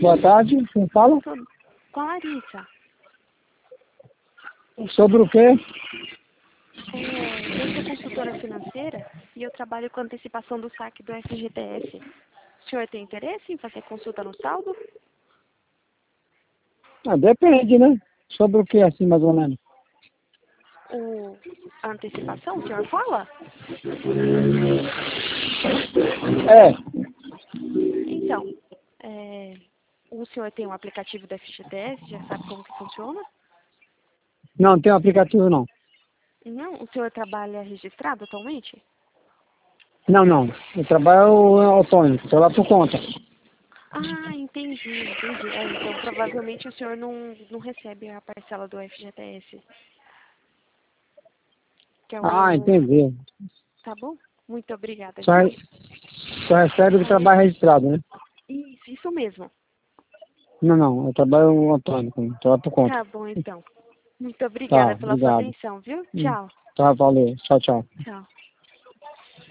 Boa tarde, quem fala? Com a Larissa. Sobre o quê? Eu sou consultora financeira e eu trabalho com antecipação do saque do FGTS. O senhor tem interesse em fazer consulta no saldo? Ah, depende, né? Sobre o que, assim, mais ou menos? A antecipação, o senhor fala? Então, o senhor tem um aplicativo do FGTS, já sabe como que funciona? Não, tem aplicativo não. Não? O senhor trabalha registrado atualmente? Não. Eu trabalho autônomo, estou lá por conta. Ah, entendi. Então, provavelmente o senhor não recebe a parcela do FGTS. Que é Ah, o... entendi. Tá bom? Muito obrigada, Só, viu? só recebe do trabalho registrado, né? Isso mesmo. Não, eu trabalho autônomo, estou lá por conta. Tá bom, então. Muito Tá, obrigada pela sua obrigado. atenção, viu? Tchau. Tá, valeu. Tchau, tchau. Tchau.